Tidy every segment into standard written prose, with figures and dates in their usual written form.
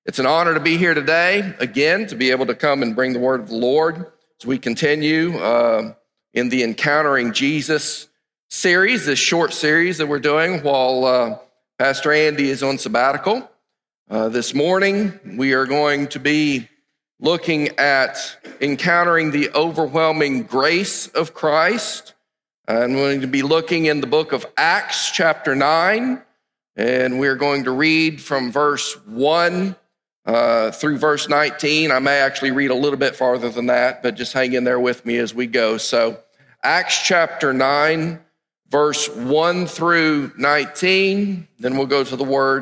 It's an honor to be here today, again, to be able to come and bring the word of the Lord as we continue in the Encountering Jesus series, this short series that we're doing while Pastor Andy is on sabbatical. This morning, we are going to be looking at encountering the overwhelming grace of Christ. And we're going to be looking in the book of Acts, chapter 9, and we're going to read from verse 1 through verse 19. I may actually read a little bit farther than that, but just hang in there with me as we go. So Acts chapter 9, verse 1 through 19. Then we'll go to the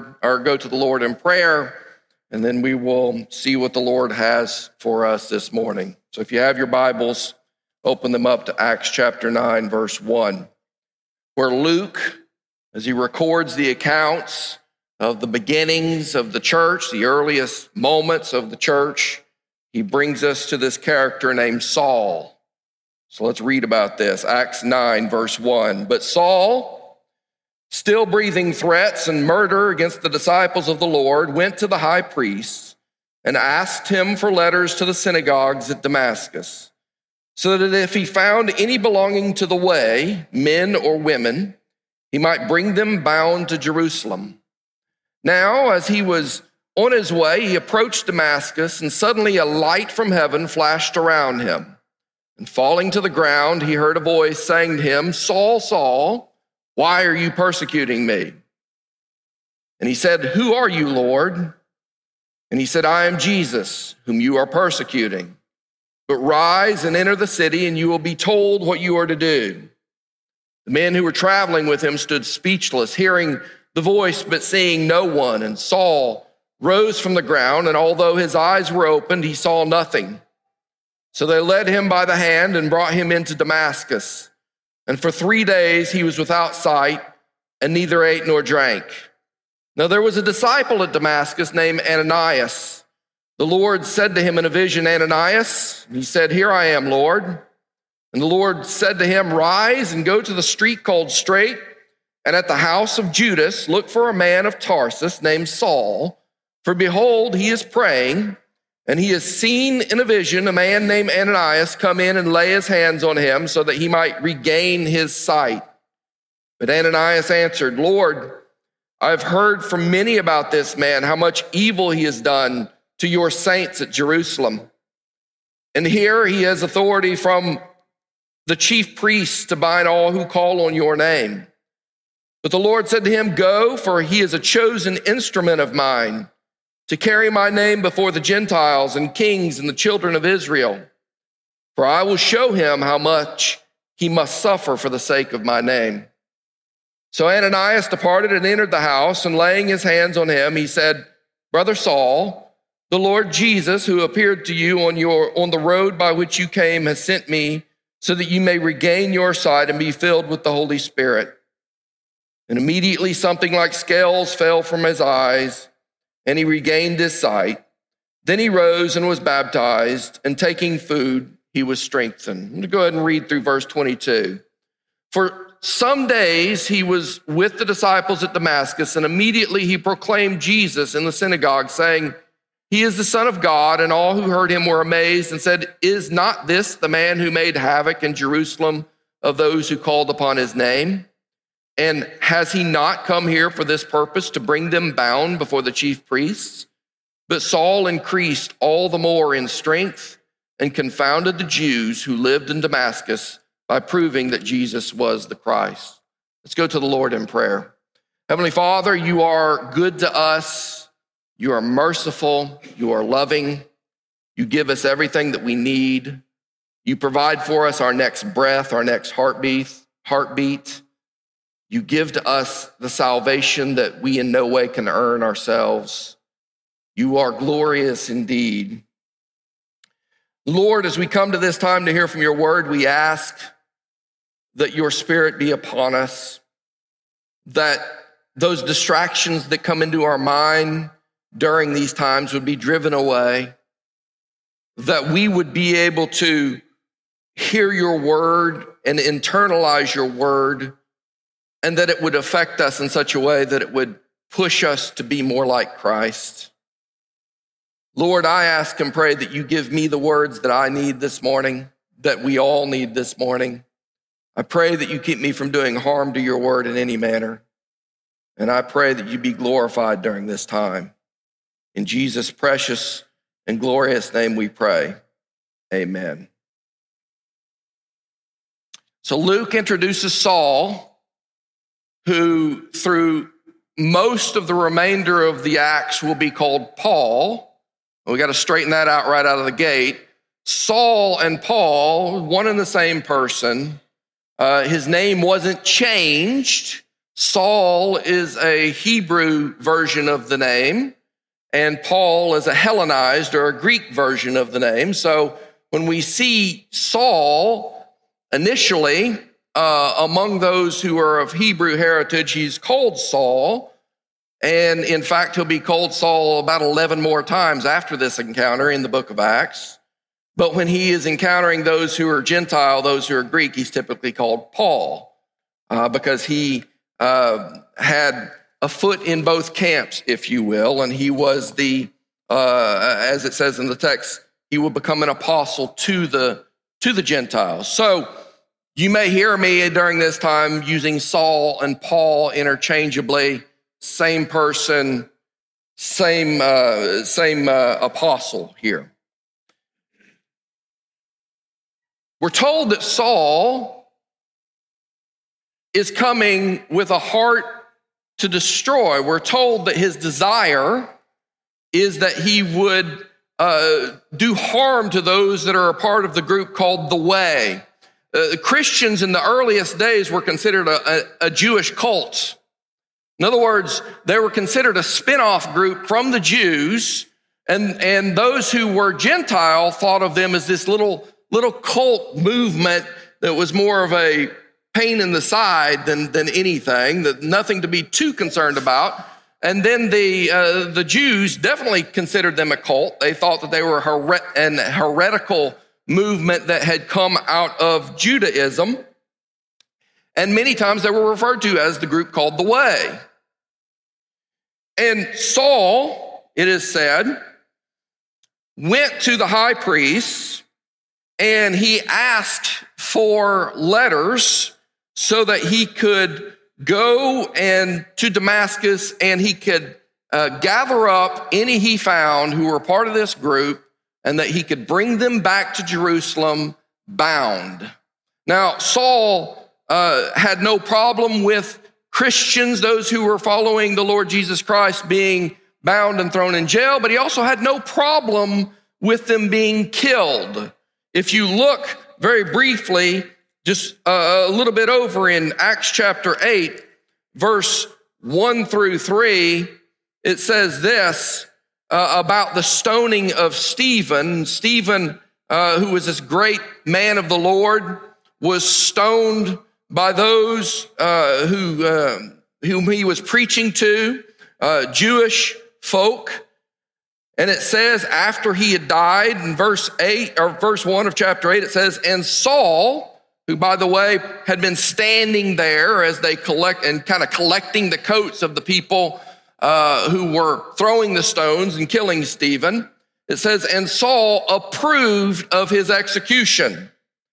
Lord in prayer, and then we will see what the Lord has for us this morning. So if you have your Bibles, open them up to Acts chapter 9, verse 1, where Luke, as he records the accounts of the beginnings of the church, the earliest moments of the church, he brings us to this character named Saul. So let's read about this. Acts 9, verse 1. But Saul, still breathing threats and murder against the disciples of the Lord, went to the high priest and asked him for letters to the synagogues at Damascus, so that if he found any belonging to the way, men or women, he might bring them bound to Jerusalem. Now, as he was on his way, he approached Damascus, and suddenly a light from heaven flashed around him. And falling to the ground, he heard a voice saying to him, "Saul, Saul, why are you persecuting me?" And he said, "Who are you, Lord?" And he said, "I am Jesus, whom you are persecuting. But rise and enter the city, and you will be told what you are to do." The men who were traveling with him stood speechless, hearing the voice but seeing no one. And Saul rose from the ground, and although his eyes were opened, he saw nothing. So they led him by the hand and brought him into Damascus. And for 3 days he was without sight, and neither ate nor drank. Now there was a disciple at Damascus named Ananias. The Lord said to him in a vision, "Ananias?" And he said, "Here I am, Lord." And the Lord said to him, "Rise and go to the street called Straight, and at the house of Judas, look for a man of Tarsus named Saul. For behold, he is praying, and he has seen in a vision a man named Ananias come in and lay his hands on him so that he might regain his sight." But Ananias answered, "Lord, I've heard from many about this man, how much evil he has done to your saints at Jerusalem. And here he has authority from the chief priests to bind all who call on your name." But the Lord said to him, "Go, for he is a chosen instrument of mine to carry my name before the Gentiles and kings and the children of Israel. For I will show him how much he must suffer for the sake of my name." So Ananias departed and entered the house, and laying his hands on him, he said, "Brother Saul, the Lord Jesus, who appeared to you on the road by which you came, has sent me so that you may regain your sight and be filled with the Holy Spirit." And immediately something like scales fell from his eyes, and he regained his sight. Then he rose and was baptized, and taking food, he was strengthened. I'm going to go ahead and read through verse 22. For some days he was with the disciples at Damascus, and immediately he proclaimed Jesus in the synagogue, saying, "He is the Son of God." And all who heard him were amazed and said, "Is not this the man who made havoc in Jerusalem of those who called upon his name? And has he not come here for this purpose, to bring them bound before the chief priests?" But Saul increased all the more in strength and confounded the Jews who lived in Damascus by proving that Jesus was the Christ. Let's go to the Lord in prayer. Heavenly Father, you are good to us. You are merciful. You are loving. You give us everything that we need. You provide for us our next breath, our next heartbeat. You give to us the salvation that we in no way can earn ourselves. You are glorious indeed. Lord, as we come to this time to hear from your word, we ask that your Spirit be upon us, that those distractions that come into our mind during these times would be driven away, that we would be able to hear your word and internalize your word, and that it would affect us in such a way that it would push us to be more like Christ. Lord, I ask and pray that you give me the words that I need this morning, that we all need this morning. I pray that you keep me from doing harm to your word in any manner. And I pray that you be glorified during this time. In Jesus' precious and glorious name we pray. Amen. So Luke introduces Saul, who through most of the remainder of the Acts will be called Paul. We got to straighten that out right out of the gate. Saul and Paul, one and the same person. His name wasn't changed. Saul is a Hebrew version of the name, and Paul is a Hellenized or a Greek version of the name. So when we see Saul initially among those who are of Hebrew heritage, he's called Saul. And in fact, he'll be called Saul about 11 more times after this encounter in the book of Acts. But when he is encountering those who are Gentile, those who are Greek, he's typically called Paul because he had a foot in both camps, if you will. And he was as it says in the text, he will become an apostle to the Gentiles. So you may hear me during this time using Saul and Paul interchangeably. Same person, same apostle here. We're told that Saul is coming with a heart to destroy. We're told that his desire is that he would do harm to those that are a part of the group called the Way. Christians in the earliest days were considered a Jewish cult. In other words, they were considered a spin-off group from the Jews, and those who were Gentile thought of them as this little cult movement that was more of a pain in the side than anything, that nothing to be too concerned about. And then the Jews definitely considered them a cult. They thought that they were an heretical movement that had come out of Judaism. And many times they were referred to as the group called the Way. And Saul, it is said, went to the high priest and he asked for letters so that he could go to Damascus and he could gather up any he found who were part of this group and that he could bring them back to Jerusalem bound. Now, Saul had no problem with Christians, those who were following the Lord Jesus Christ, being bound and thrown in jail, but he also had no problem with them being killed. If you look very briefly, just a little bit over in Acts chapter 8, verse 1 through 3, it says this about the stoning of Stephen. Stephen, who was this great man of the Lord, was stoned by those whom he was preaching to, Jewish folk. And it says after he had died, in verse 1 of chapter 8, it says, and Saul, who by the way had been standing there as they collecting the coats of the people who were throwing the stones and killing Stephen, it says, and Saul approved of his execution.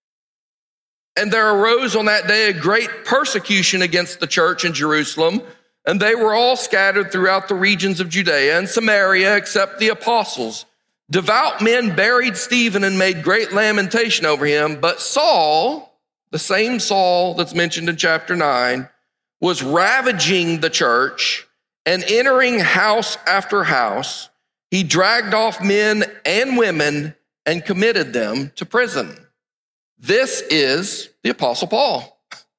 And there arose on that day a great persecution against the church in Jerusalem, and they were all scattered throughout the regions of Judea and Samaria, except the apostles. Devout men buried Stephen and made great lamentation over him. But Saul, the same Saul that's mentioned in chapter 9, was ravaging the church and entering house after house. He dragged off men and women and committed them to prison. This is the Apostle Paul.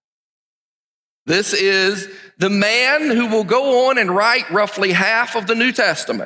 This is the man who will go on and write roughly half of the New Testament.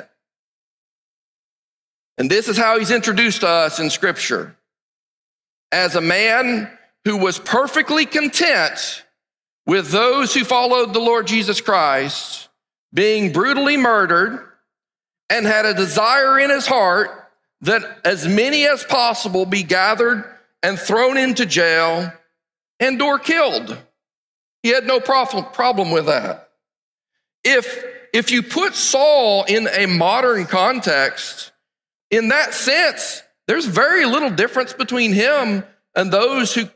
And this is how he's introduced to us in Scripture. As a man who was perfectly content with those who followed the Lord Jesus Christ being brutally murdered, and had a desire in his heart that as many as possible be gathered and thrown into jail and or killed. He had no problem with that. If you put Saul in a modern context, in that sense, there's very little difference between him and those who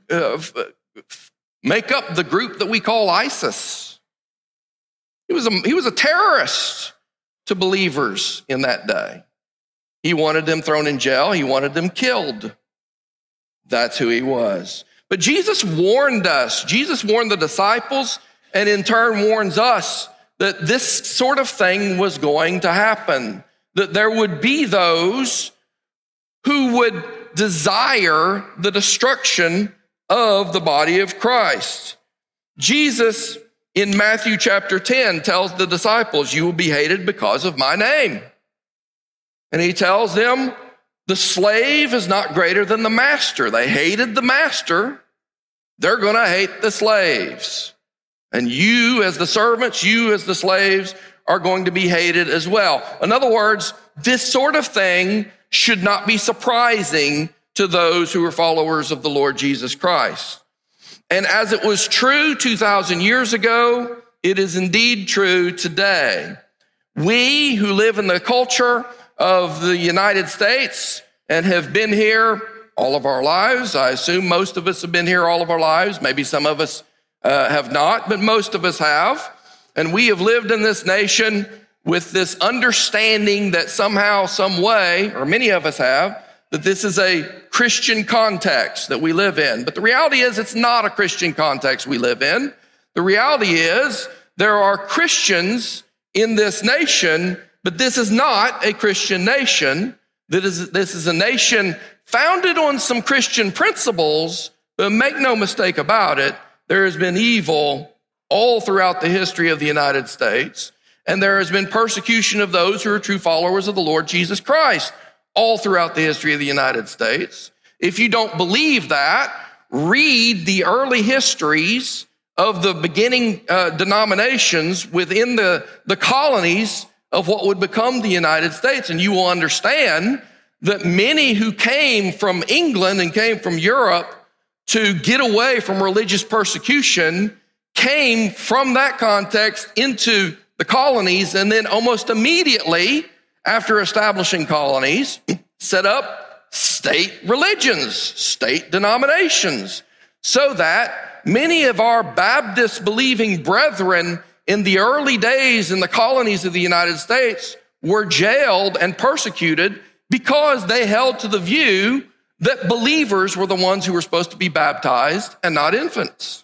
make up the group that we call ISIS. He was a terrorist to believers in that day. He wanted them thrown in jail. He wanted them killed. That's who he was. But Jesus warned us. Jesus warned the disciples, and in turn warns us that this sort of thing was going to happen, that there would be those who would desire the destruction of the body of Christ. Jesus, in Matthew chapter 10, tells the disciples, you will be hated because of my name. And he tells them, the slave is not greater than the master. They hated the master. They're going to hate the slaves. And you as the servants, you as the slaves are going to be hated as well. In other words, this sort of thing should not be surprising to those who are followers of the Lord Jesus Christ. And as it was true 2,000 years ago, it is indeed true today. We who live in the culture of the United States and have been here all of our lives, I assume most of us have been here all of our lives, maybe some of us have not, but most of us have. And we have lived in this nation with this understanding that somehow, some way, or many of us have, that this is a Christian context that we live in. But the reality is it's not a Christian context we live in. The reality is there are Christians in this nation, but this is not a Christian nation. This is a nation founded on some Christian principles, but make no mistake about it, there has been evil all throughout the history of the United States, and there has been persecution of those who are true followers of the Lord Jesus Christ all throughout the history of the United States. If you don't believe that, read the early histories of the beginning denominations within the colonies of what would become the United States, and you will understand that many who came from England and came from Europe to get away from religious persecution came from that context into the colonies, and then almost immediately after establishing colonies, set up state religions, state denominations, so that many of our Baptist believing brethren in the early days in the colonies of the United States were jailed and persecuted because they held to the view that believers were the ones who were supposed to be baptized and not infants.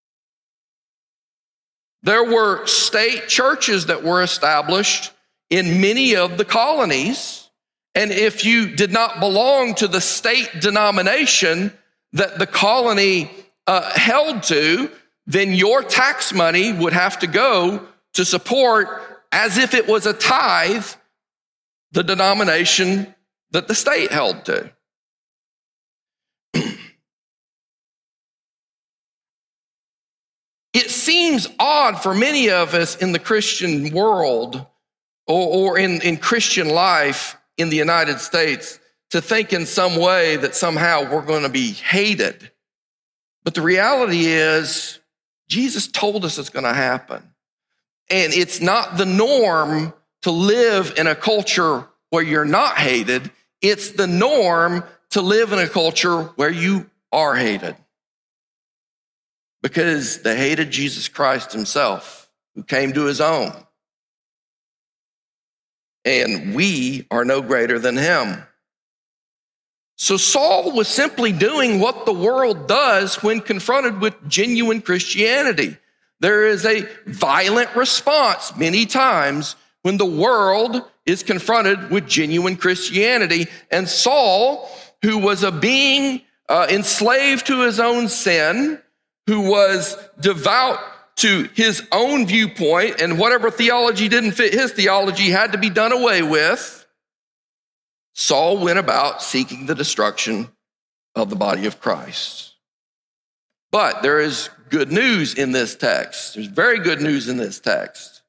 There were state churches that were established in many of the colonies, and if you did not belong to the state denomination that the colony held to, then your tax money would have to go to support, as if it was a tithe, the denomination that the state held to. It seems odd for many of us in the Christian world or in Christian life in the United States to think in some way that somehow we're going to be hated. But the reality is, Jesus told us it's going to happen. And it's not the norm to live in a culture where you're not hated. It's the norm to live in a culture where you are hated. Because they hated Jesus Christ himself, who came to his own. And we are no greater than him. So Saul was simply doing what the world does when confronted with genuine Christianity. There is a violent response many times when the world is confronted with genuine Christianity. And Saul, who was a being enslaved to his own sin, who was devout to his own viewpoint, and whatever theology didn't fit his theology had to be done away with, Saul went about seeking the destruction of the body of Christ. But there is good news in this text. There's very good news in this text.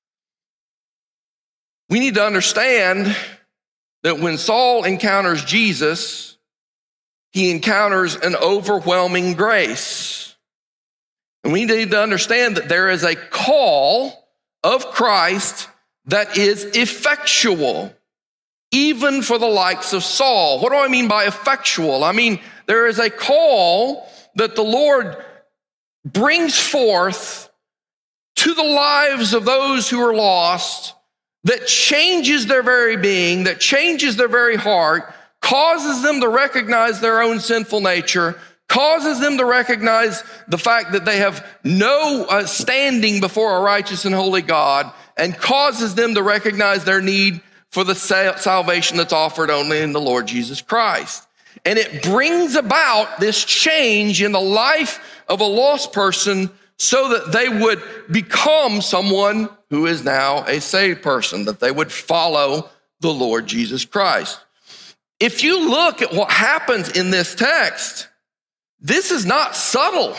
We need to understand that when Saul encounters Jesus, he encounters an overwhelming grace. And we need to understand that there is a call of Christ that is effectual. even for the likes of Saul. What do I mean by effectual? I mean, there is a call that the Lord brings forth to the lives of those who are lost that changes their very being, that changes their very heart, causes them to recognize their own sinful nature, causes them to recognize the fact that they have no standing before a righteous and holy God, and causes them to recognize their need for the salvation that's offered only in the Lord Jesus Christ. And it brings about this change in the life of a lost person so that they would become someone who is now a saved person, that they would follow the Lord Jesus Christ. If you look at what happens in this text, this is not subtle.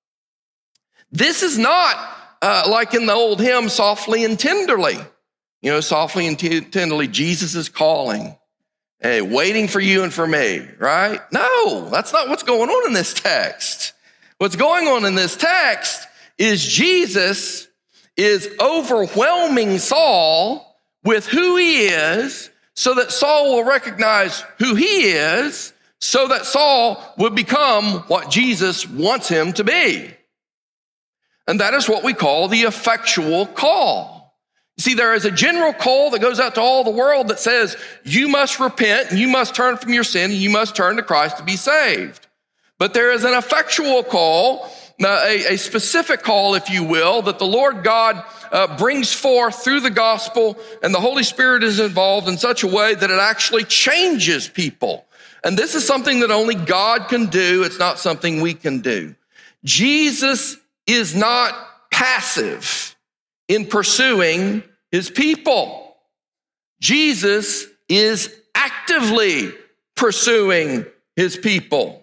This is not like in the old hymn, softly and tenderly. You know, softly and tenderly, Jesus is calling, hey, waiting for you and for me, right? No, that's not what's going on in this text. What's going on in this text is Jesus is overwhelming Saul with who he is so that Saul will recognize who he is, so that Saul would become what Jesus wants him to be. And that is what we call the effectual call. See, there is a general call that goes out to all the world that says, you must repent, and you must turn from your sin, and you must turn to Christ to be saved. But there is an effectual call, a specific call, if you will, that the Lord God brings forth through the gospel, and the Holy Spirit is involved in such a way that it actually changes people. And this is something that only God can do. It's not something we can do. Jesus is not passive in pursuing his people. Jesus is actively pursuing his people.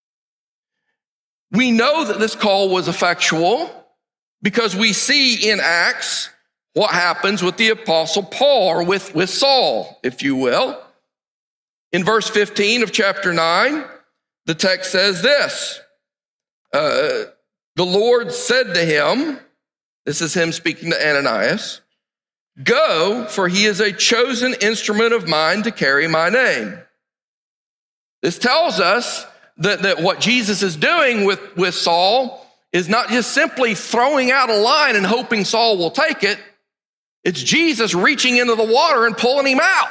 We know that this call was effectual because we see in Acts what happens with the Apostle Paul, or with Saul, if you will. In verse 15 of chapter 9, the text says this, the Lord said to him, this is him speaking to Ananias, go, for he is a chosen instrument of mine to carry my name. This tells us that what Jesus is doing with Saul is not just simply throwing out a line and hoping Saul will take it. It's Jesus reaching into the water and pulling him out.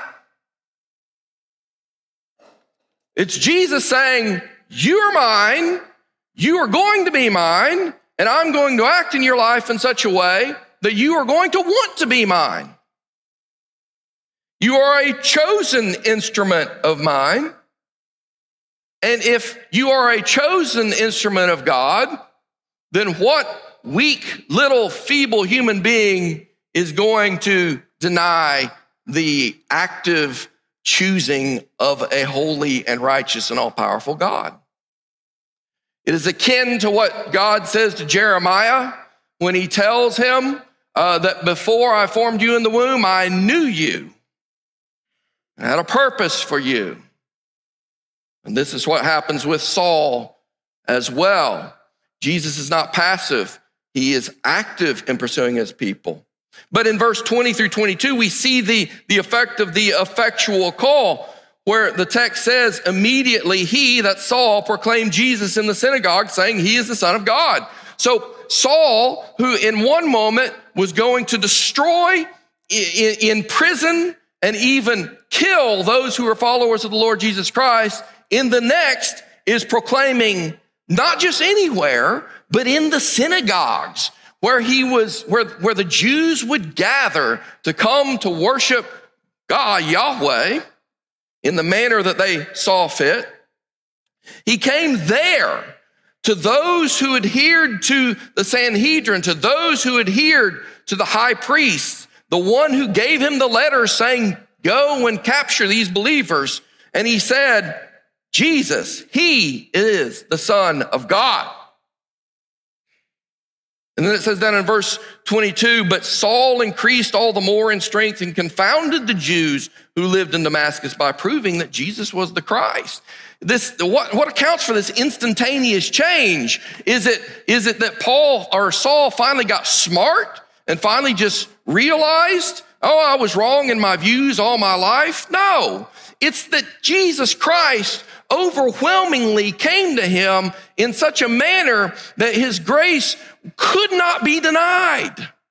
It's Jesus saying, you are mine, you are going to be mine, and I'm going to act in your life in such a way that you are going to want to be mine. You are a chosen instrument of mine. And if you are a chosen instrument of God, then what weak, little, feeble human being is going to deny the active choosing of a holy and righteous and all-powerful God? It is akin to what God says to Jeremiah when he tells him that before I formed you in the womb, I knew you. I had a purpose for you. And this is what happens with Saul as well. Jesus is not passive. He is active in pursuing his people. But in verse 20 through 22, we see the effect of the effectual call, where the text says, immediately he, that Saul, proclaimed Jesus in the synagogue, saying he is the Son of God. So Saul, who in one moment was going to destroy, imprison, and even kill those who are followers of the Lord Jesus Christ, in the next is proclaiming not just anywhere, but in the synagogues where where the Jews would gather to come to worship God, Yahweh, in the manner that they saw fit. He came there to those who adhered to the Sanhedrin, to those who adhered to the high priest, the one who gave him the letter saying, go and capture these believers. And he said, Jesus, he is the Son of God. And then it says down in verse 22, but Saul increased all the more in strength and confounded the Jews who lived in Damascus by proving that Jesus was the Christ. What accounts for this instantaneous change? Is it that Saul finally got smart and finally just realized oh, I was wrong in my views all my life. No, it's that Jesus Christ overwhelmingly came to him in such a manner that his grace could not be denied.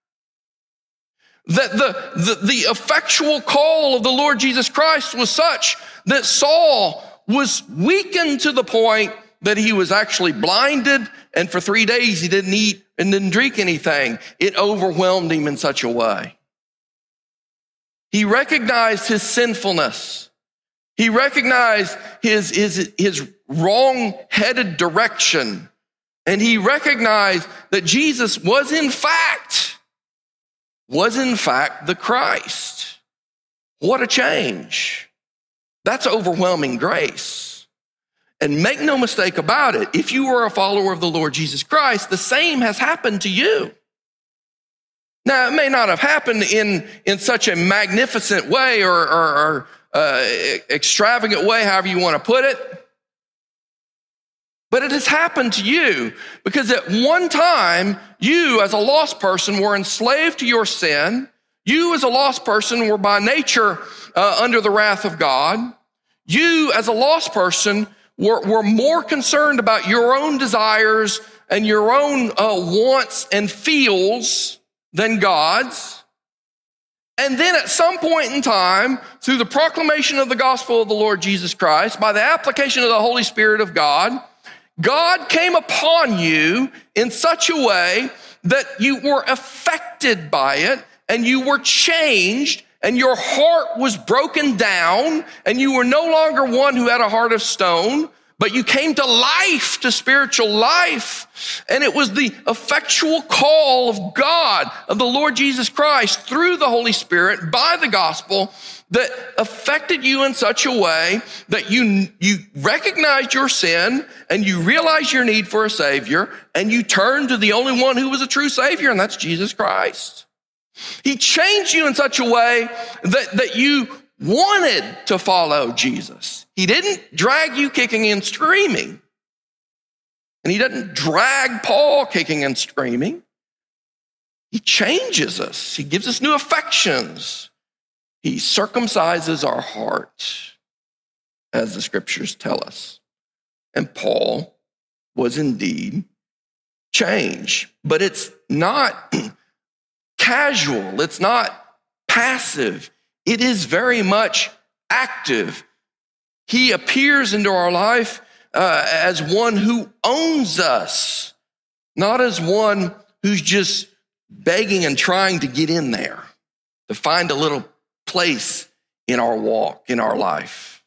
That the effectual call of the Lord Jesus Christ was such that Saul was weakened to the point that he was actually blinded, and for 3 days he didn't eat and didn't drink anything. It overwhelmed him in such a way. He recognized his sinfulness. He recognized his wrong-headed direction. And he recognized that Jesus was in fact the Christ. What a change. That's overwhelming grace. And make no mistake about it, if you are a follower of the Lord Jesus Christ, the same has happened to you. Now, it may not have happened in such a magnificent way or extravagant way, however you want to put it, but it has happened to you because at one time, you as a lost person were enslaved to your sin. You as a lost person were by nature under the wrath of God. You as a lost person were more concerned about your own desires and your own wants and feels than God's. And then at some point in time, through the proclamation of the gospel of the Lord Jesus Christ, by the application of the Holy Spirit of God, God came upon you in such a way that you were affected by it and you were changed and your heart was broken down and you were no longer one who had a heart of stone, but you came to life, to spiritual life. And it was the effectual call of God, of the Lord Jesus Christ, through the Holy Spirit, by the gospel, that affected you in such a way that you recognized your sin and you realized your need for a Savior and you turned to the only one who was a true Savior, and that's Jesus Christ. He changed you in such a way that you wanted to follow Jesus. He didn't drag you kicking and screaming. And he doesn't drag Paul kicking and screaming. He changes us. He gives us new affections. He circumcises our heart, as the scriptures tell us. And Paul was indeed changed. But it's not casual. It's not passive. It is very much active. He appears into our life as one who owns us, not as one who's just begging and trying to get in there, to find a little place in our walk, in our life.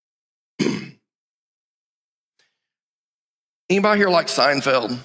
Anybody here like Seinfeld?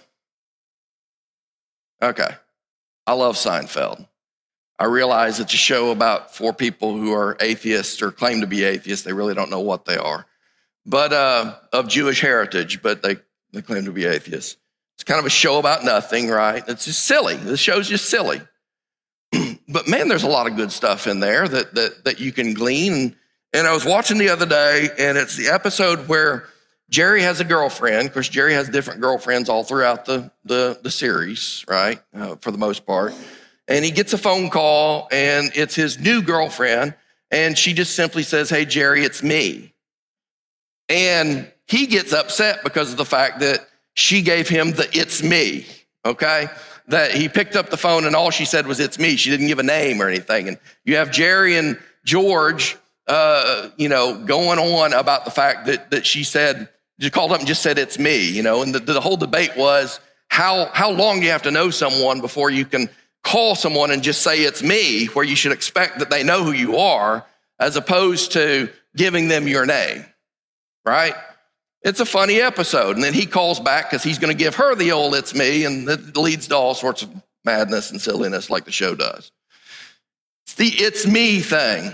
Okay. I love Seinfeld. I realize it's a show about 4 people who are atheists or claim to be atheists. They really don't know what they are, but of Jewish heritage, but they claim to be atheists. It's kind of a show about nothing, right? It's just silly. The show's just silly. But man, there's a lot of good stuff in there that you can glean. And I was watching the other day, and it's the episode where Jerry has a girlfriend. Of course, Jerry has different girlfriends all throughout the series, right? For the most part. And he gets a phone call, and it's his new girlfriend, and she just simply says, "Hey, Jerry, it's me." And he gets upset because of the fact that she gave him the "it's me," okay? That he picked up the phone, and all she said was, "It's me." She didn't give a name or anything. And you have Jerry and George, going on about the fact that she called up and just said, "It's me," and the whole debate was, how long do you have to know someone before you can call someone and just say "it's me," where you should expect that they know who you are, as opposed to giving them your name, right? It's a funny episode. And then he calls back because he's going to give her the old "it's me," and it leads to all sorts of madness and silliness like the show does. It's the "it's me" thing.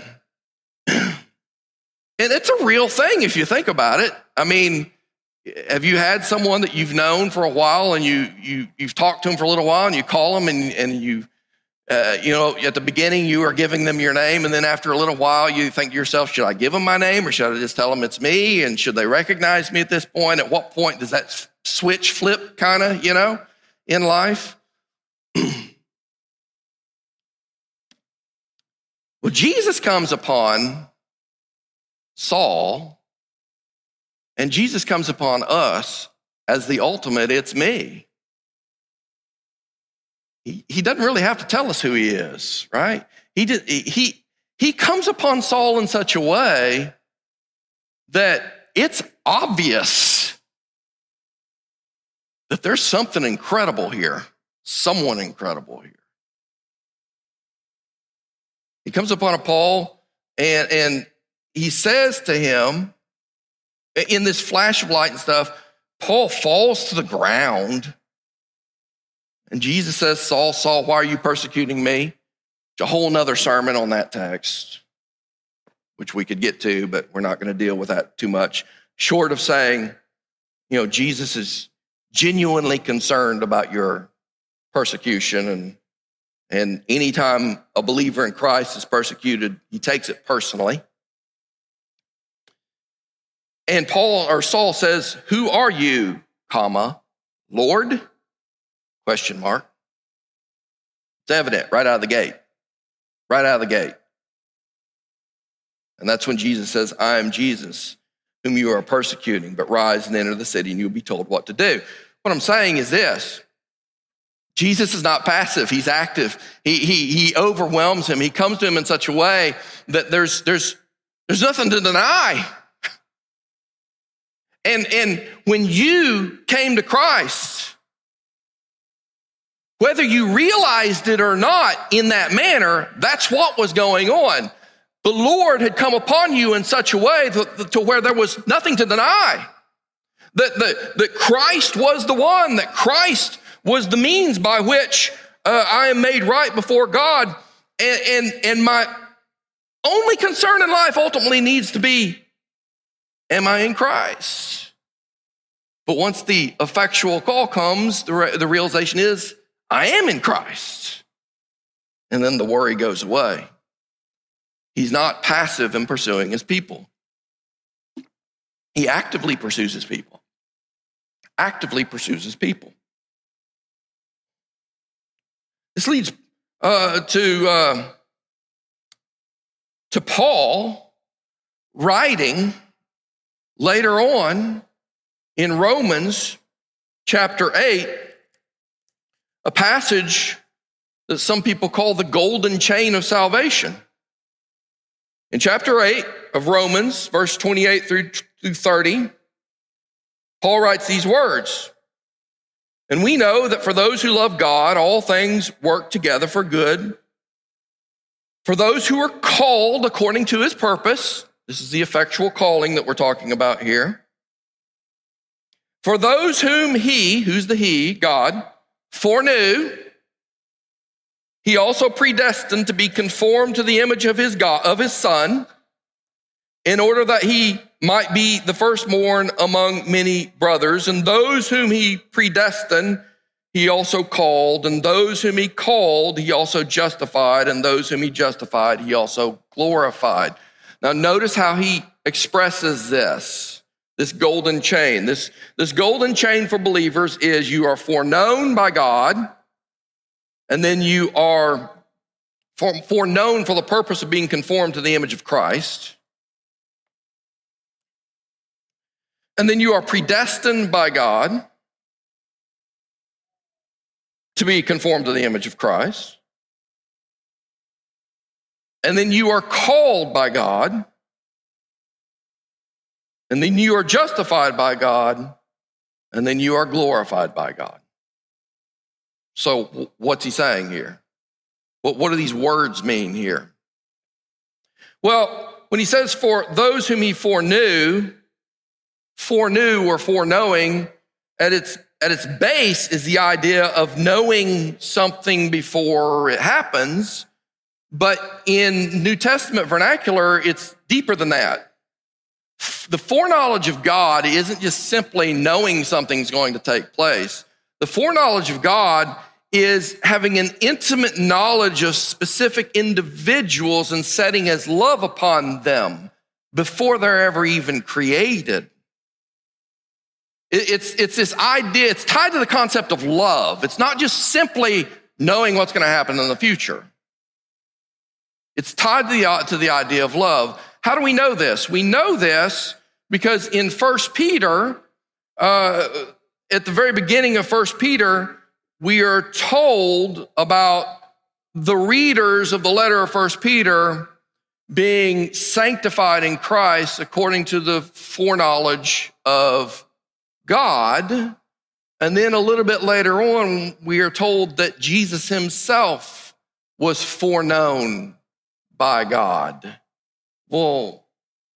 And it's a real thing if you think about it. I mean, have you had someone that you've known for a while and you've talked to them for a little while and you call them and you at the beginning you are giving them your name, and then after a little while you think to yourself, should I give them my name or should I just tell them it's me? And should they recognize me at this point? At what point does that switch flip kind of, in life? Well, Jesus comes upon Saul, and Jesus comes upon us as the ultimate, it's me. He doesn't really have to tell us who he is, right? He comes upon Saul in such a way that it's obvious that there's something incredible here, someone incredible here. He comes upon Paul and he says to him, in this flash of light and stuff, Paul falls to the ground. And Jesus says, Saul, Saul, why are you persecuting me? It's a whole nother sermon on that text, which we could get to, but we're not going to deal with that too much. Short of saying, Jesus is genuinely concerned about your persecution. And anytime a believer in Christ is persecuted, he takes it personally. And Saul says, who are you, Lord? Question mark. It's evident right out of the gate. Right out of the gate. And that's when Jesus says, I am Jesus, whom you are persecuting, but rise and enter the city and you'll be told what to do. What I'm saying is this. Jesus is not passive, he's active. He overwhelms him. He comes to him in such a way that there's nothing to deny. And when you came to Christ, whether you realized it or not in that manner, that's what was going on. The Lord had come upon you in such a way to where there was nothing to deny. That Christ was the one, that Christ was the means by which I am made right before God. And my only concern in life ultimately needs to be, am I in Christ? But once the effectual call comes, the realization is, I am in Christ. And then the worry goes away. He's not passive in pursuing his people. He actively pursues his people. Actively pursues his people. This leads to Paul writing later on in Romans chapter 8, a passage that some people call the golden chain of salvation. In chapter 8 of Romans, verse 28 through 30, Paul writes these words, and we know that for those who love God, all things work together for good. For those who are called according to his purpose, this is the effectual calling that we're talking about here. For those whom he, who's the he, God, foreknew, he also predestined to be conformed to the image of his Son, in order that he might be the firstborn among many brothers. And those whom he predestined, he also called. And those whom he called, he also justified. And those whom he justified, he also glorified. Now notice how he expresses this golden chain. This golden chain for believers is you are foreknown by God, and then you are foreknown for the purpose of being conformed to the image of Christ. And then you are predestined by God to be conformed to the image of Christ. And then you are called by God. And then you are justified by God. And then you are glorified by God. So what's he saying here? What do these words mean here? Well, when he says for those whom he foreknew or foreknowing, at its base is the idea of knowing something before it happens. But in New Testament vernacular, it's deeper than that. The foreknowledge of God isn't just simply knowing something's going to take place. The foreknowledge of God is having an intimate knowledge of specific individuals and setting his love upon them before they're ever even created. It's this idea, it's tied to the concept of love. It's not just simply knowing what's going to happen in the future. It's tied to the idea of love. How do we know this? We know this because in 1 Peter, at the very beginning of 1 Peter, we are told about the readers of the letter of 1 Peter being sanctified in Christ according to the foreknowledge of God. And then a little bit later on, we are told that Jesus himself was foreknown by God. Well,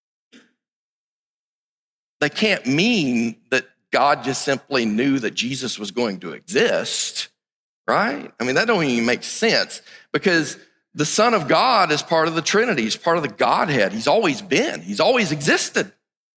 they can't mean that God just simply knew that Jesus was going to exist, right? I mean, that don't even make sense because the Son of God is part of the Trinity. He's part of the Godhead. He's always been. He's always existed.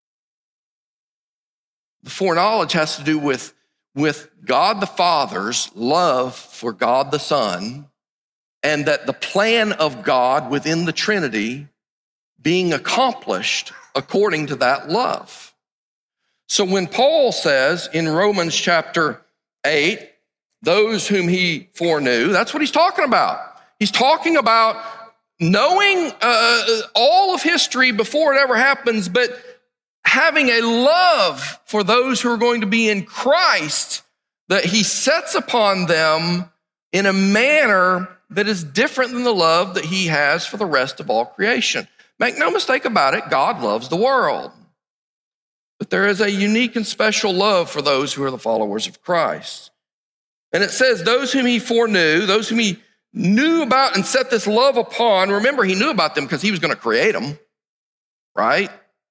The foreknowledge has to do with God the Father's love for God the Son, and that the plan of God within the Trinity being accomplished according to that love. So when Paul says in Romans chapter 8, those whom he foreknew, that's what he's talking about. He's talking about knowing all of history before it ever happens, but having a love for those who are going to be in Christ that he sets upon them in a manner that is different than the love that he has for the rest of all creation. Make no mistake about it, God loves the world. But there is a unique and special love for those who are the followers of Christ. And it says, those whom he foreknew, those whom he knew about and set this love upon, remember he knew about them because he was going to create them, right?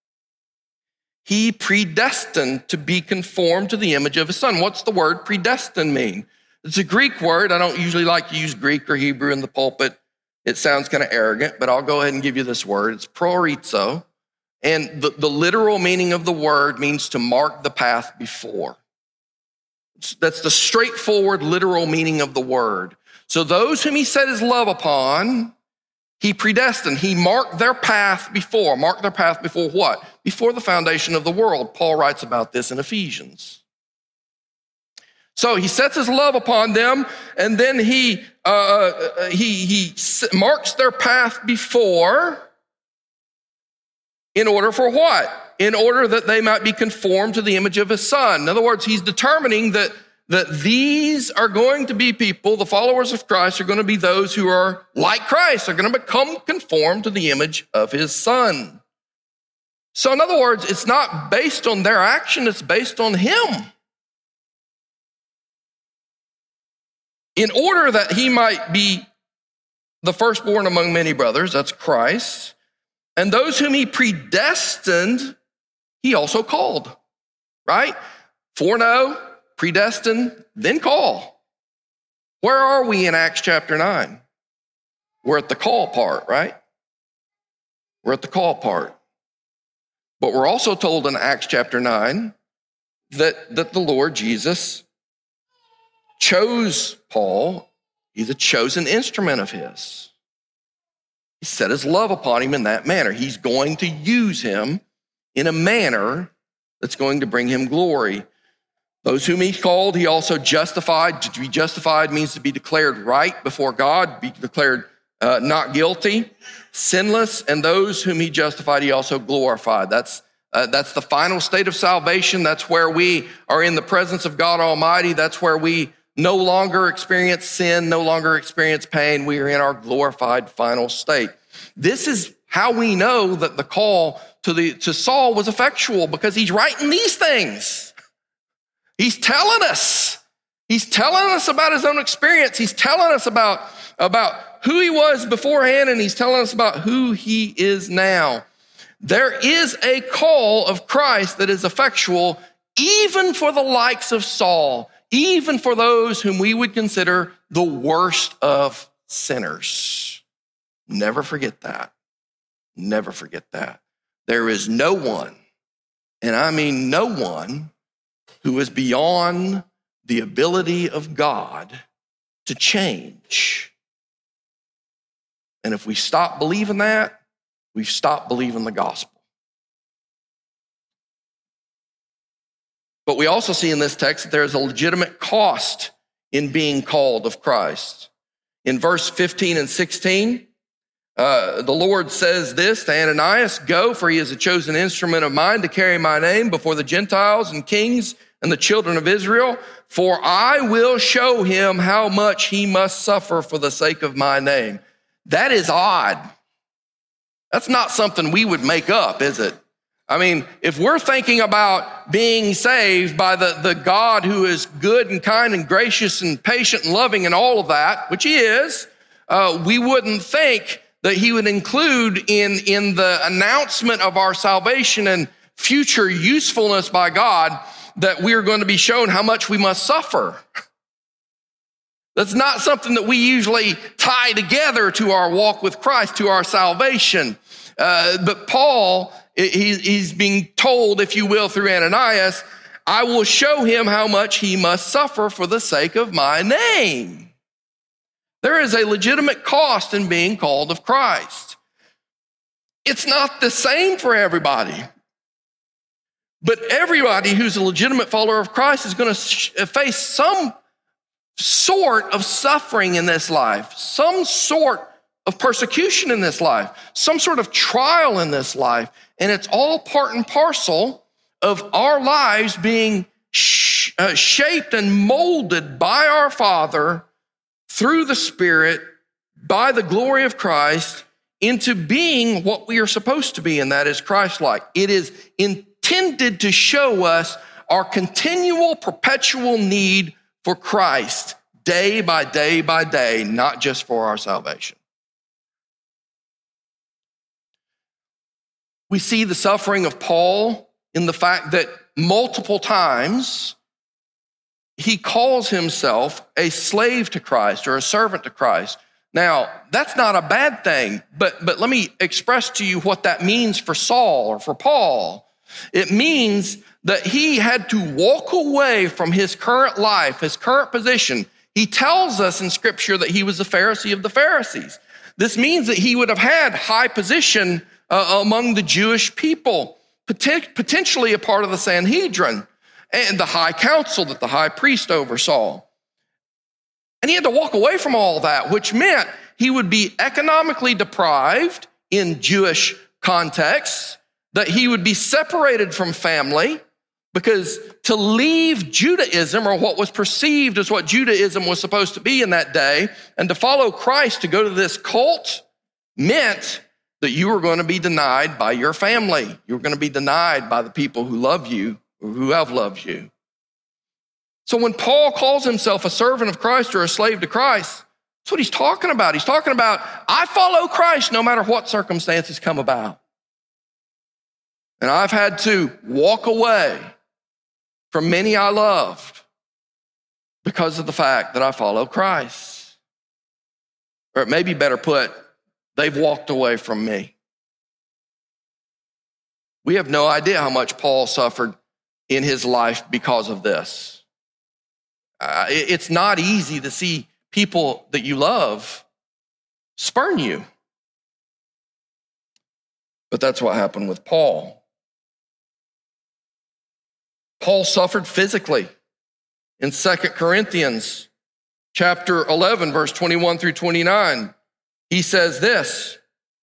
He predestined to be conformed to the image of his Son. What's the word predestined mean? It's a Greek word. I don't usually like to use Greek or Hebrew in the pulpit. It sounds kind of arrogant, but I'll go ahead and give you this word. It's proorizo. And the literal meaning of the word means to mark the path before. That's the straightforward literal meaning of the word. So those whom he set his love upon, he predestined. He marked their path before. Marked their path before what? Before the foundation of the world. Paul writes about this in Ephesians. So he sets his love upon them, and then he marks their path before in order for what? In order that they might be conformed to the image of his Son. In other words, he's determining that these are going to be people, the followers of Christ are going to be those who are like Christ, are going to become conformed to the image of his Son. So in other words, it's not based on their action, it's based on him. In order that he might be the firstborn among many brothers, that's Christ, and those whom he predestined, he also called, right? Foreknow, predestined, then call. Where are we in Acts chapter 9? We're at the call part, right? We're at the call part. But we're also told in Acts chapter 9 that the Lord Jesus chose Paul. He's a chosen instrument of his. He set his love upon him in that manner. He's going to use him in a manner that's going to bring him glory. Those whom he called, he also justified. To be justified means to be declared right before God, be declared not guilty, sinless. And those whom he justified, he also glorified. That's the final state of salvation. That's where we are in the presence of God Almighty. That's where we no longer experience sin, no longer experience pain. We are in our glorified final state. This is how we know that the call to Saul was effectual, because he's writing these things. He's telling us. He's telling us about his own experience. He's telling us about who he was beforehand, and he's telling us about who he is now. There is a call of Christ that is effectual even for the likes of Saul, even for those whom we would consider the worst of sinners. Never forget that. Never forget that. There is no one, and I mean no one, who is beyond the ability of God to change. And if we stop believing that, we've stopped believing the gospel. But we also see in this text that there is a legitimate cost in being called of Christ. In verse 15 and 16, The Lord says this to Ananias, "Go, for he is a chosen instrument of mine to carry my name before the Gentiles and kings and the children of Israel, for I will show him how much he must suffer for the sake of my name." That is odd. That's not something we would make up, is it? I mean, if we're thinking about being saved by the God who is good and kind and gracious and patient and loving and all of that, which he is, we wouldn't think that he would include in the announcement of our salvation and future usefulness by God that we are going to be shown how much we must suffer. That's not something that we usually tie together to our walk with Christ, to our salvation. But Paul, he's being told, if you will, through Ananias, I will show him how much he must suffer for the sake of my name. There is a legitimate cost in being called of Christ. It's not the same for everybody. But everybody who's a legitimate follower of Christ is going to face some sort of suffering in this life, some sort of persecution in this life, some sort of trial in this life. And it's all part and parcel of our lives being shaped and molded by our Father through the Spirit, by the glory of Christ, into being what we are supposed to be, and that is Christ-like. It is intended to show us our continual, perpetual need for Christ, day by day by day, not just for our salvation. We see the suffering of Paul in the fact that multiple times he calls himself a slave to Christ or a servant to Christ. Now, that's not a bad thing, but let me express to you what that means for Saul or for Paul. It means that he had to walk away from his current life, his current position. He tells us in Scripture that he was a Pharisee of the Pharisees. This means that he would have had high position among the Jewish people, potentially a part of the Sanhedrin and the high council that the high priest oversaw. And he had to walk away from all that, which meant he would be economically deprived in Jewish contexts, that he would be separated from family, because to leave Judaism, or what was perceived as what Judaism was supposed to be in that day, and to follow Christ, to go to this cult, meant that you were going to be denied by your family. You were going to be denied by the people who love you or who have loved you. So when Paul calls himself a servant of Christ or a slave to Christ, that's what he's talking about. He's talking about, I follow Christ no matter what circumstances come about. And I've had to walk away from many I loved because of the fact that I follow Christ. Or it may be better put, they've walked away from me. We have no idea how much Paul suffered in his life because of this. It's not easy to see people that you love spurn you. But that's what happened with Paul. Paul suffered physically. In 2 Corinthians chapter 11, verse 21 through 29, he says this,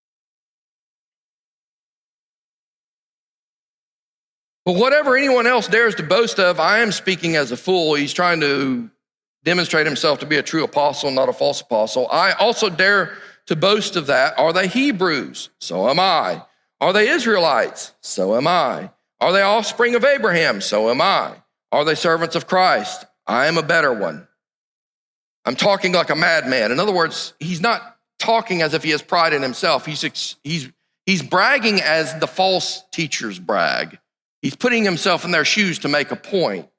but whatever anyone else dares to boast of, I am speaking as a fool. He's trying to demonstrate himself to be a true apostle, not a false apostle. I also dare to boast of that. Are they Hebrews? So am I. Are they Israelites? So am I. Are they offspring of Abraham? So am I. Are they servants of Christ? I am a better one. I'm talking like a madman. In other words, he's not talking as if he has pride in himself. He's bragging as the false teachers brag. He's putting himself in their shoes to make a point.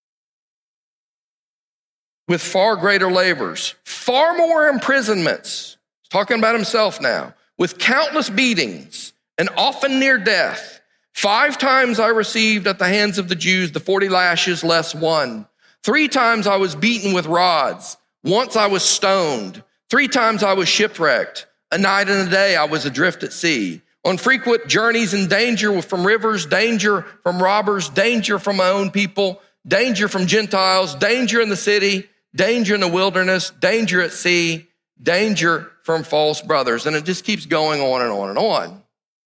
With far greater labors, far more imprisonments, he's talking about himself now, with countless beatings and often near death. 5 times I received at the hands of the Jews the 40 lashes less one. 3 times I was beaten with rods. Once I was stoned. 3 times I was shipwrecked. A night and a day I was adrift at sea. On frequent journeys in danger from rivers, danger from robbers, danger from my own people, danger from Gentiles, danger in the city, danger in the wilderness, danger at sea, danger from false brothers. And it just keeps going on and on and on.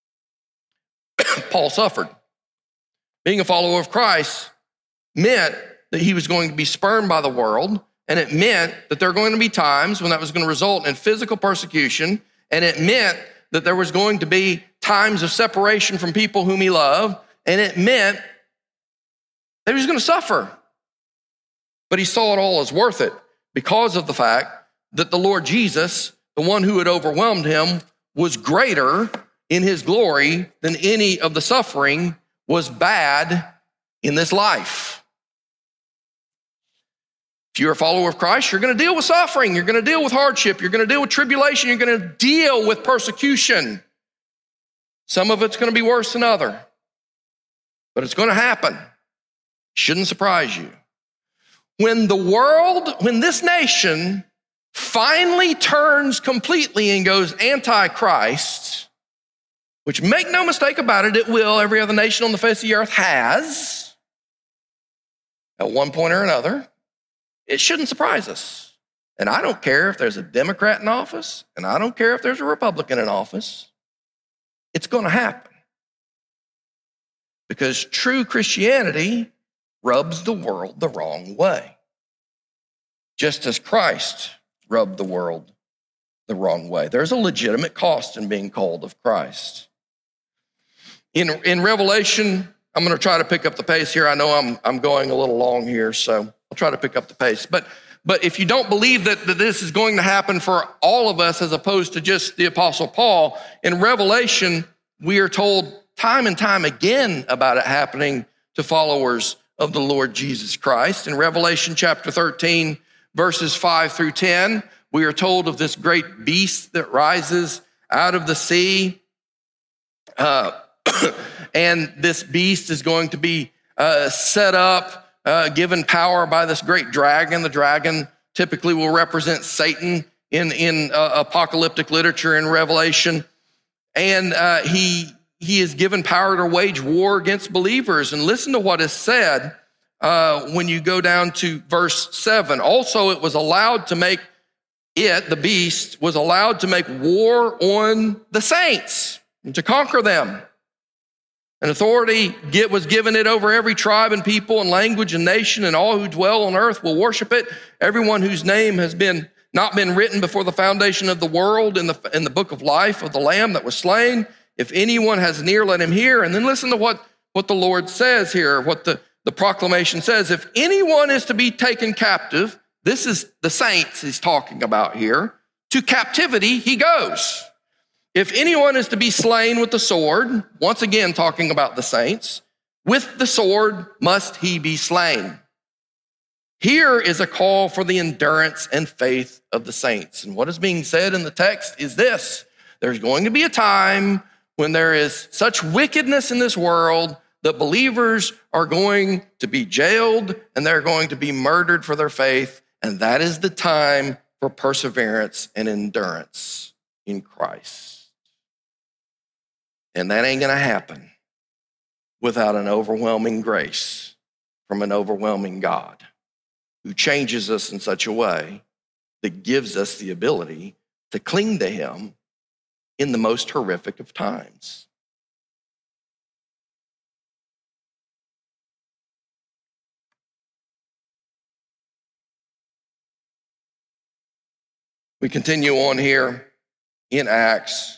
Paul suffered. Being a follower of Christ meant that he was going to be spurned by the world, and it meant that there were going to be times when that was going to result in physical persecution, and it meant that there was going to be times of separation from people whom he loved, and it meant that he was going to suffer. But he saw it all as worth it because of the fact that the Lord Jesus, the one who had overwhelmed him, was greater in his glory than any of the suffering was bad in this life. If you're a follower of Christ, you're going to deal with suffering. You're going to deal with hardship. You're going to deal with tribulation. You're going to deal with persecution. Some of it's going to be worse than other, but it's going to happen. Shouldn't surprise you. When this nation finally turns completely and goes anti-Christ, which make no mistake about it, it will. Every other nation on the face of the earth has, at one point or another. It shouldn't surprise us. And I don't care if there's a Democrat in office, and I don't care if there's a Republican in office. It's going to happen. Because true Christianity rubs the world the wrong way, just as Christ rubbed the world the wrong way. There's a legitimate cost in being called of Christ. In Revelation, I'm going to try to pick up the pace here. I know I'm going a little long here, so I'll try to pick up the pace. But if you don't believe that this is going to happen for all of us as opposed to just the Apostle Paul, in Revelation, we are told time and time again about it happening to followers of the Lord Jesus Christ. In Revelation chapter 13, verses 5 through 10, we are told of this great beast that rises out of the sea. And this beast is going to be set up, given power by this great dragon. The dragon typically will represent Satan in apocalyptic literature in Revelation. And he is given power to wage war against believers. And listen to what is said when you go down to verse 7. Also, it was allowed to make the beast, was allowed to make war on the saints and to conquer them. And authority was given it over every tribe and people and language and nation, and all who dwell on earth will worship it. Everyone whose name has not been written before the foundation of the world in the book of life of the Lamb that was slain. If anyone has an ear, let him hear. And then listen to what the Lord says here, what the proclamation says. If anyone is to be taken captive, this is the saints he's talking about here, to captivity he goes. If anyone is to be slain with the sword, once again talking about the saints, with the sword must he be slain. Here is a call for the endurance and faith of the saints. And what is being said in the text is this: there's going to be a time when there is such wickedness in this world that believers are going to be jailed and they're going to be murdered for their faith. And that is the time for perseverance and endurance in Christ. And that ain't going to happen without an overwhelming grace from an overwhelming God who changes us in such a way that gives us the ability to cling to him in the most horrific of times. We continue on here in Acts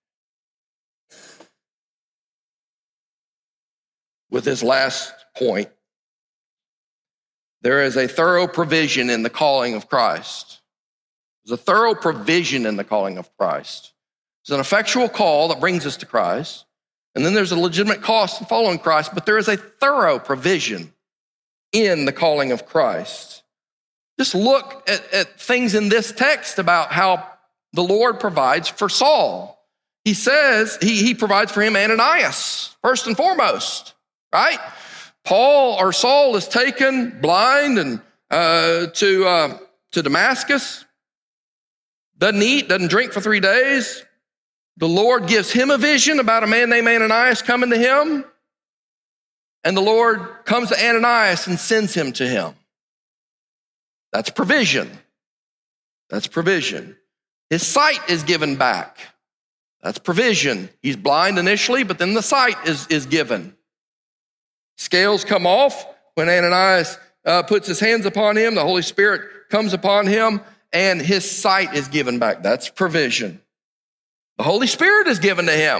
with this last point. There is a thorough provision in the calling of Christ. There's a thorough provision in the calling of Christ. There's an effectual call that brings us to Christ, and then there's a legitimate cost in following Christ, but there is a thorough provision in the calling of Christ. Just look at things in this text about how the Lord provides for Saul. He says he provides for him Ananias, first and foremost, right? Saul is taken blind and to Damascus. Doesn't eat, doesn't drink for 3 days. The Lord gives him a vision about a man named Ananias coming to him. And the Lord comes to Ananias and sends him to him. That's provision. That's provision. His sight is given back. That's provision. He's blind initially, but then the sight is given. Scales come off when Ananias puts his hands upon him. The Holy Spirit comes upon him, and his sight is given back. That's provision. The Holy Spirit is given to him.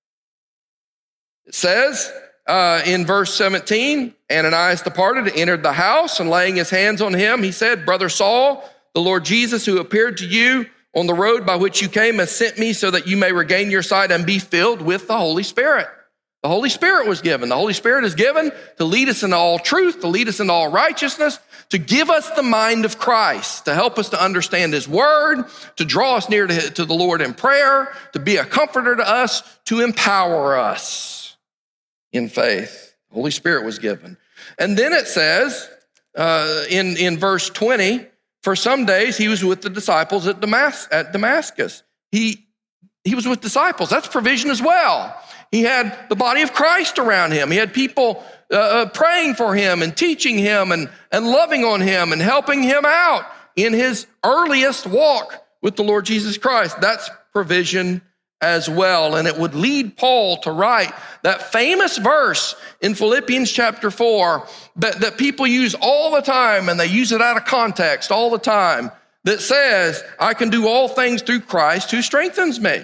It says in verse 17, Ananias departed, entered the house, and laying his hands on him, he said, Brother Saul, the Lord Jesus, who appeared to you on the road by which you came, has sent me so that you may regain your sight and be filled with the Holy Spirit. The Holy Spirit was given. The Holy Spirit is given to lead us into all truth, to lead us into all righteousness, to give us the mind of Christ, to help us to understand his word, to draw us near to the Lord in prayer, to be a comforter to us, to empower us in faith. The Holy Spirit was given. And then it says in verse 20, for some days he was with the disciples at Damascus. He was with disciples. That's provision as well. He had the body of Christ around him. He had people praying for him and teaching him and loving on him and helping him out in his earliest walk with the Lord Jesus Christ. That's provision as well. And it would lead Paul to write that famous verse in Philippians chapter 4 that people use all the time, and they use it out of context all the time, that says, I can do all things through Christ who strengthens me.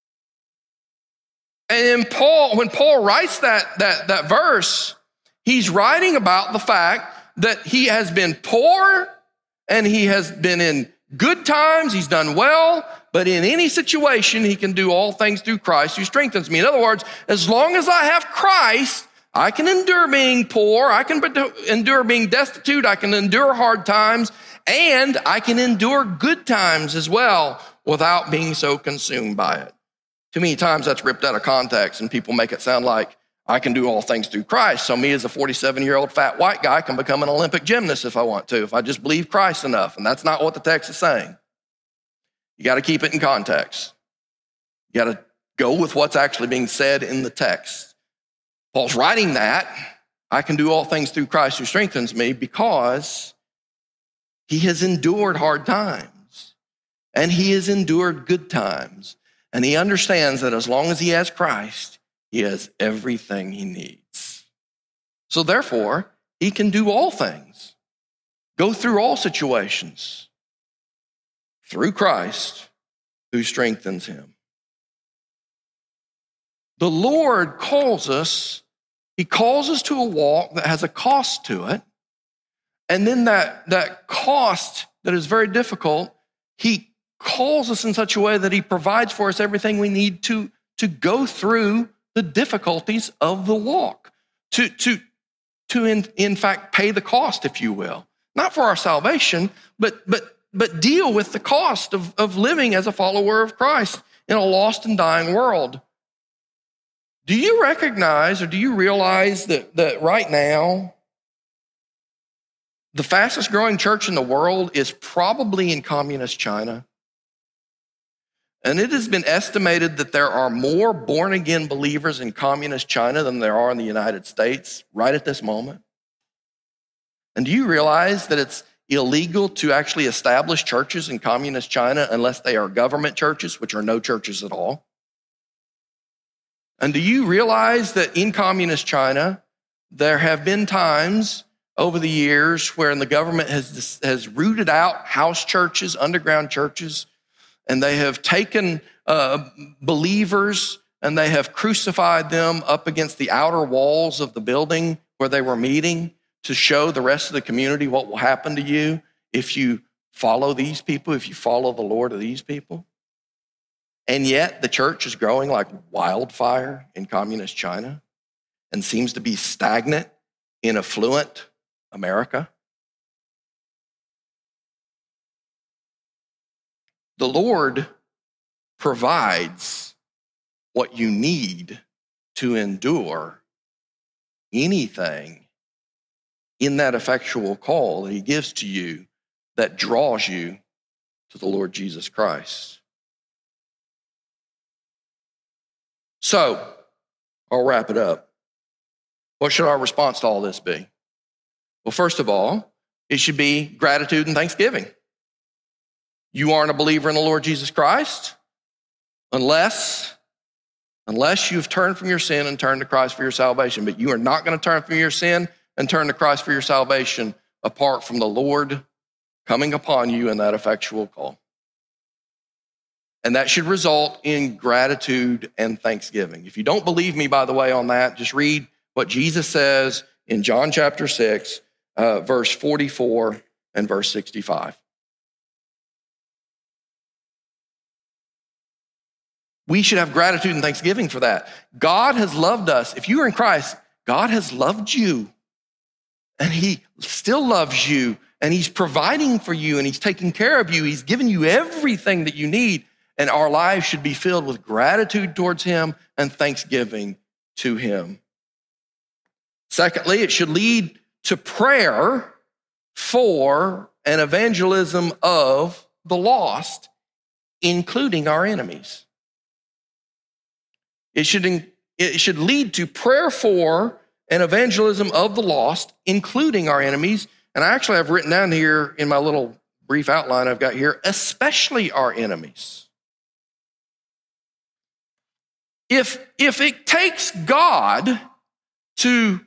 And when Paul writes that verse, he's writing about the fact that he has been poor and he has been in good times, he's done well, but in any situation, he can do all things through Christ who strengthens me. In other words, as long as I have Christ, I can endure being poor, I can endure being destitute, I can endure hard times, and I can endure good times as well without being so consumed by it. Too many times that's ripped out of context and people make it sound like I can do all things through Christ. So me as a 47-year-old fat white guy can become an Olympic gymnast if I want to, if I just believe Christ enough. And that's not what the text is saying. You got to keep it in context. You got to go with what's actually being said in the text. Paul's writing that I can do all things through Christ who strengthens me because he has endured hard times and he has endured good times. And he understands that as long as he has Christ, he has everything he needs. So therefore, he can do all things, go through all situations through Christ who strengthens him. The Lord calls us, he calls us to a walk that has a cost to it. And then that cost that is very difficult, he calls us in such a way that he provides for us everything we need to go through the difficulties of the walk, to in fact pay the cost, if you will, not for our salvation, but deal with the cost of living as a follower of Christ in a lost and dying world. Do you recognize or do you realize that right now, the fastest growing church in the world is probably in communist China? And it has been estimated that there are more born-again believers in communist China than there are in the United States right at this moment. And do you realize that it's illegal to actually establish churches in communist China unless they are government churches, which are no churches at all? And do you realize that in communist China, there have been times over the years where the government has rooted out house churches, underground churches, and they have taken believers and they have crucified them up against the outer walls of the building where they were meeting to show the rest of the community what will happen to you if you follow these people, if you follow the Lord of these people. And yet the church is growing like wildfire in communist China and seems to be stagnant in affluent America. The Lord provides what you need to endure anything in that effectual call that he gives to you that draws you to the Lord Jesus Christ. So, I'll wrap it up. What should our response to all this be? Well, first of all, it should be gratitude and thanksgiving. you aren't a believer in the Lord Jesus Christ unless you've turned from your sin and turned to Christ for your salvation. But you are not going to turn from your sin and turn to Christ for your salvation apart from the Lord coming upon you in that effectual call. And that should result in gratitude and thanksgiving. If you don't believe me, by the way, on that, just read what Jesus says in John chapter 6, verse 44 and verse 65. We should have gratitude and thanksgiving for that. God has loved us. If you are in Christ, God has loved you. And he still loves you. And he's providing for you. And he's taking care of you. He's given you everything that you need. And our lives should be filled with gratitude towards him and thanksgiving to him. Secondly, it should lead to prayer for an evangelism of the lost, including our enemies. It should lead to prayer for an evangelism of the lost, including our enemies. And I actually have written down here in my little brief outline I've got here, especially our enemies. If it takes God to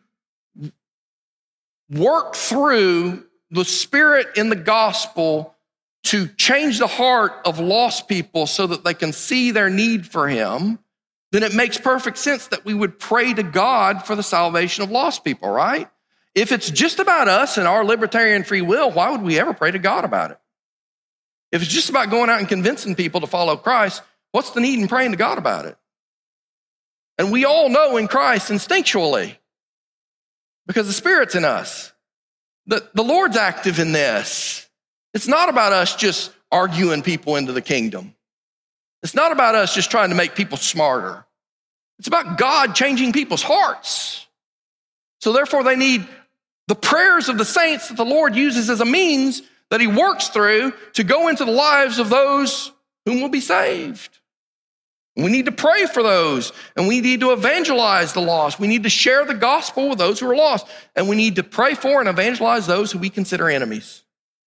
work through the Spirit in the gospel to change the heart of lost people so that they can see their need for him, then it makes perfect sense that we would pray to God for the salvation of lost people, right? If it's just about us and our libertarian free will, why would we ever pray to God about it? If it's just about going out and convincing people to follow Christ, what's the need in praying to God about it? And we all know in Christ instinctually, because the Spirit's in us, that the Lord's active in this. It's not about us just arguing people into the kingdom. It's not about us just trying to make people smarter. It's about God changing people's hearts. So therefore they need the prayers of the saints that the Lord uses as a means that he works through to go into the lives of those whom will be saved. We need to pray for those, and we need to evangelize the lost. We need to share the gospel with those who are lost, and we need to pray for and evangelize those who we consider enemies,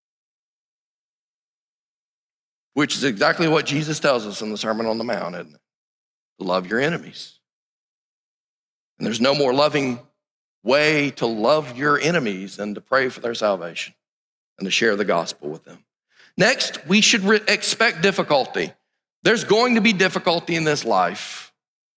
which is exactly what Jesus tells us in the Sermon on the Mount, isn't it? To love your enemies. And there's no more loving way to love your enemies than to pray for their salvation and to share the gospel with them. Next, we should expect difficulty. There's going to be difficulty in this life.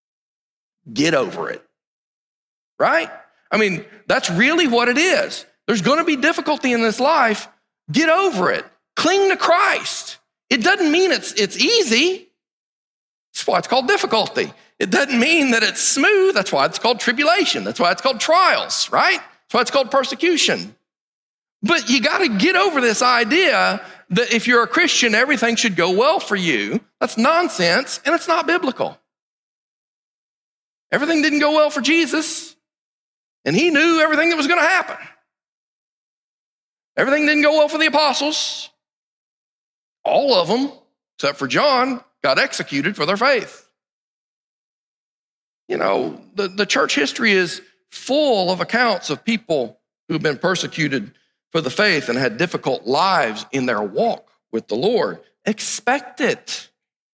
Get over it, right? I mean, that's really what it is. There's going to be difficulty in this life. Get over it. Cling to Christ. It doesn't mean it's easy. That's why it's called difficulty. It doesn't mean that it's smooth. That's why it's called tribulation. That's why it's called trials, right? That's why it's called persecution. But you got to get over this idea that if you're a Christian, everything should go well for you. That's nonsense, and it's not biblical. Everything didn't go well for Jesus, and he knew everything that was going to happen. Everything didn't go well for the apostles. All of them, except for John, got executed for their faith. You know, the church history is full of accounts of people who've been persecuted for the faith and had difficult lives in their walk with the Lord. Expect it.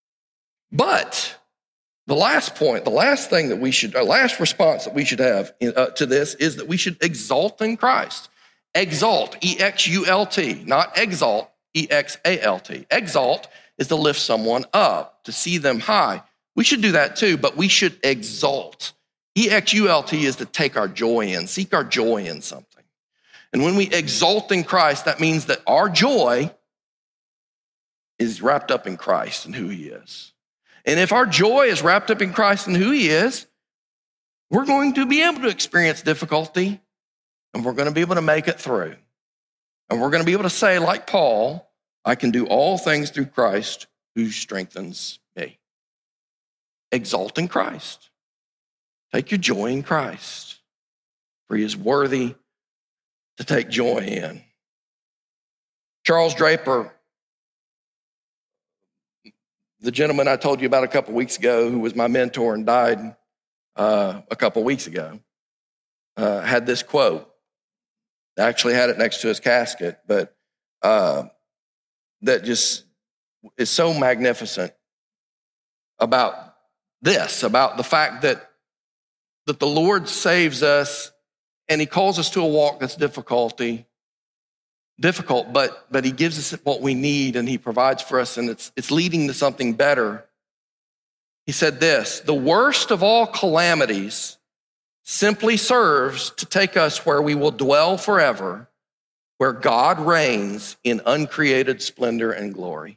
But the last point, the last thing that we should, our last response that we should have to this is that we should exalt in Christ. Exalt, E-X-U-L-T, not exalt, E-X-A-L-T. Exalt is to lift someone up, to see them high. We should do that too, but we should exalt. E-X-U-L-T is to take our joy in, seek our joy in something. And when we exalt in Christ, that means that our joy is wrapped up in Christ and who he is. And if our joy is wrapped up in Christ and who he is, we're going to be able to experience difficulty, and we're going to be able to make it through. And we're going to be able to say, like Paul, I can do all things through Christ who strengthens me. Exalt in Christ. Take your joy in Christ, for he is worthy to take joy in. Charles Draper, the gentleman I told you about a couple weeks ago who was my mentor and died a couple weeks ago, had this quote. I actually had it next to his casket, but that just is so magnificent about this, about the fact that the Lord saves us and he calls us to a walk that's difficult, but he gives us what we need and he provides for us, and it's leading to something better. He said this: the worst of all calamities simply serves to take us where we will dwell forever, where God reigns in uncreated splendor and glory.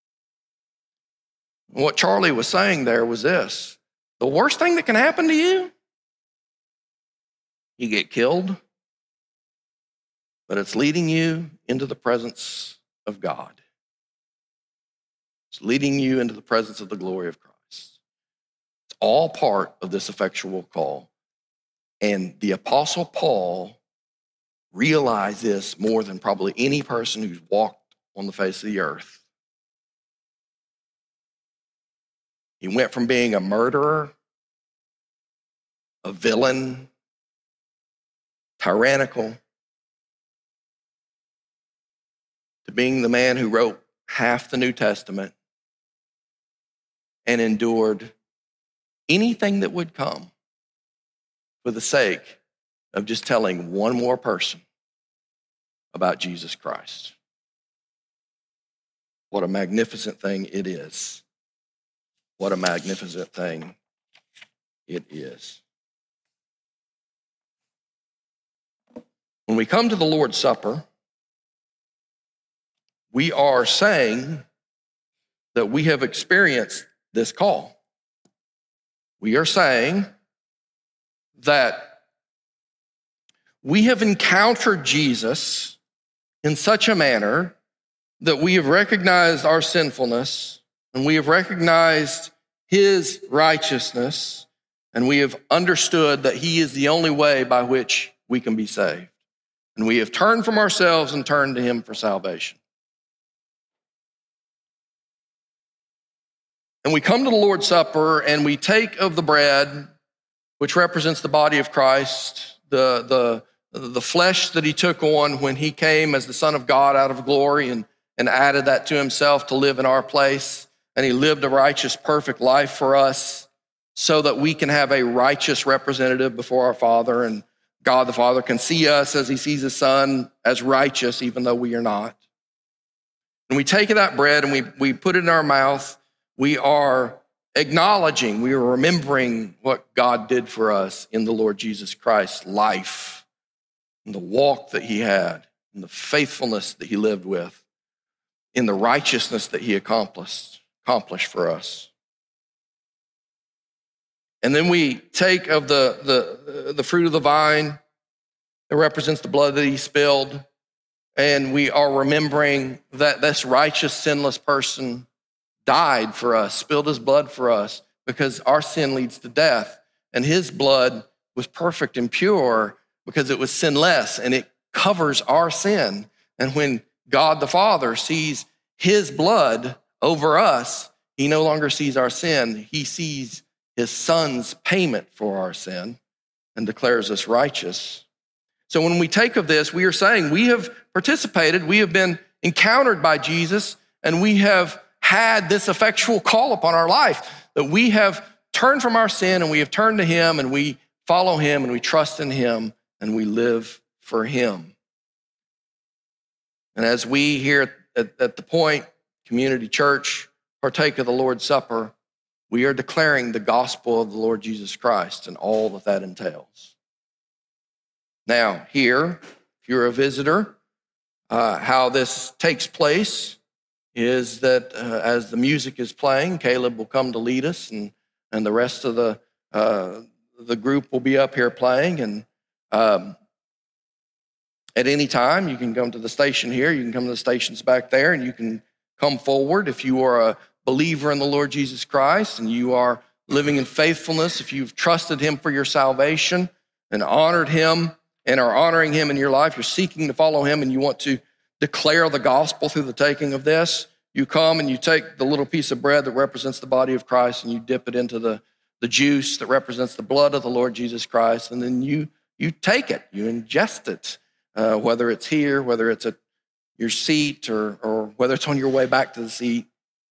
And what Charlie was saying there was this: the worst thing that can happen to you get killed, but it's leading you into the presence of God. It's leading you into the presence of the glory of Christ. It's all part of this effectual call. And the Apostle Paul realized this more than probably any person who's walked on the face of the earth. He went from being a murderer, a villain, tyrannical, to being the man who wrote half the New Testament and endured anything that would come for the sake of just telling one more person about Jesus Christ. What a magnificent thing it is. What a magnificent thing it is. When we come to the Lord's Supper, we are saying that we have experienced this call. We are saying that we have encountered Jesus in such a manner that we have recognized our sinfulness and we have recognized his righteousness, and we have understood that he is the only way by which we can be saved. And we have turned from ourselves and turned to him for salvation. And we come to the Lord's Supper and we take of the bread, which represents the body of Christ, the flesh that he took on when he came as the Son of God out of glory and added that to himself to live in our place. And he lived a righteous, perfect life for us so that we can have a righteous representative before our Father, and God the Father can see us as he sees his Son as righteous, even though we are not. And we take that bread and we put it in our mouth. We are acknowledging, we are remembering what God did for us in the Lord Jesus Christ's life, and the walk that he had, and the faithfulness that he lived with, in the righteousness that he accomplished for us. And then we take of the fruit of the vine that represents the blood that he spilled, and we are remembering that this righteous, sinless person died for us, spilled his blood for us, because our sin leads to death, and his blood was perfect and pure because it was sinless, and it covers our sin. And when God the Father sees his blood over us, he no longer sees our sin. He sees his Son's payment for our sin and declares us righteous. So when we take of this, we are saying we have participated, we have been encountered by Jesus, and we have had this effectual call upon our life, that we have turned from our sin and we have turned to him, and we follow him and we trust in him and we live for him. And as we here at the Point Community Church partake of the Lord's Supper, we are declaring the gospel of the Lord Jesus Christ and all that entails. Now, here, if you're a visitor, how this takes place is that as the music is playing, Caleb will come to lead us, and the rest of the group will be up here playing. And at any time, you can come to the station here, you can come to the stations back there, and you can come forward if you are a believer in the Lord Jesus Christ and you are living in faithfulness, if you've trusted him for your salvation and honored him and are honoring him in your life, you're seeking to follow him and you want to declare the gospel through the taking of this, you come and you take the little piece of bread that represents the body of Christ and you dip it into the juice that represents the blood of the Lord Jesus Christ, and then you take it, you ingest it, whether it's here, whether it's at your seat, or whether it's on your way back to the seat.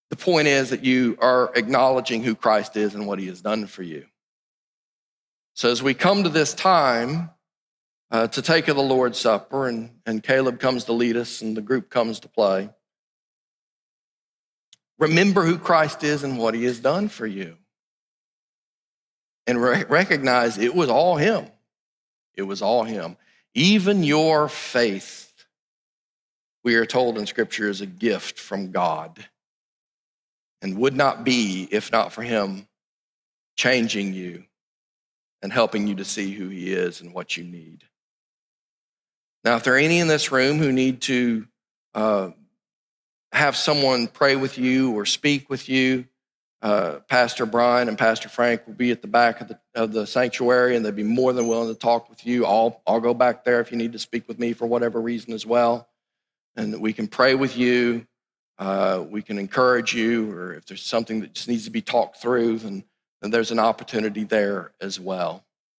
The point is that you are acknowledging who Christ is and what he has done for you. So as we come to this time to take of the Lord's Supper, and Caleb comes to lead us and the group comes to play, remember who Christ is and what he has done for you. And recognize it was all him. It was all him. Even your faith, we are told in Scripture, is a gift from God and would not be if not for him changing you and helping you to see who he is and what you need. Now, if there are any in this room who need to have someone pray with you or speak with you, Pastor Brian and Pastor Frank will be at the back of the sanctuary, and they'd be more than willing to talk with you. I'll go back there if you need to speak with me for whatever reason as well, and we can pray with you. We can encourage you, or if there's something that just needs to be talked through, then there's an opportunity there as well.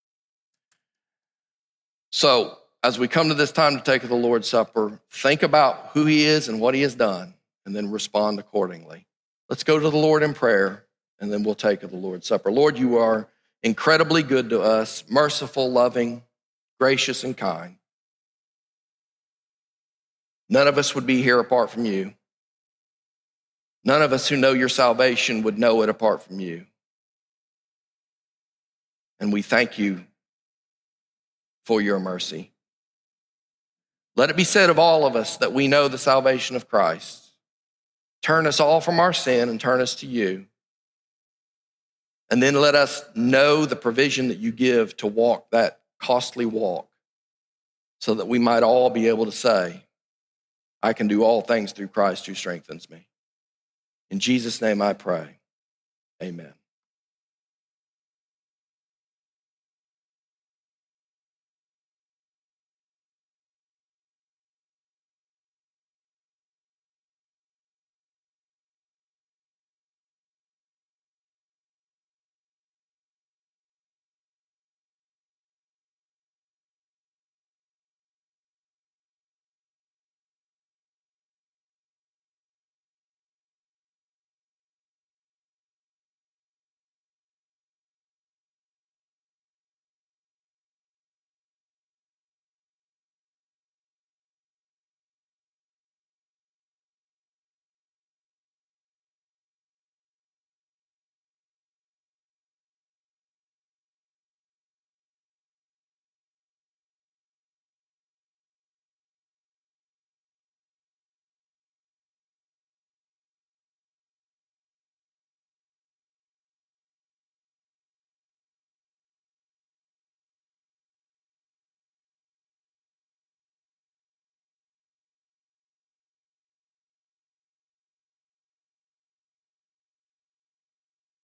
So as we come to this time to take of the Lord's Supper, think about who he is and what he has done, and then respond accordingly. Let's go to the Lord in prayer, and then we'll take of the Lord's Supper. Lord, you are incredibly good to us, merciful, loving, gracious, and kind. None of us would be here apart from you. None of us who know your salvation would know it apart from you. And we thank you for your mercy. Let it be said of all of us that we know the salvation of Christ. Turn us all from our sin and turn us to you. And then let us know the provision that you give to walk that costly walk, so that we might all be able to say, I can do all things through Christ who strengthens me. In Jesus' name I pray, amen.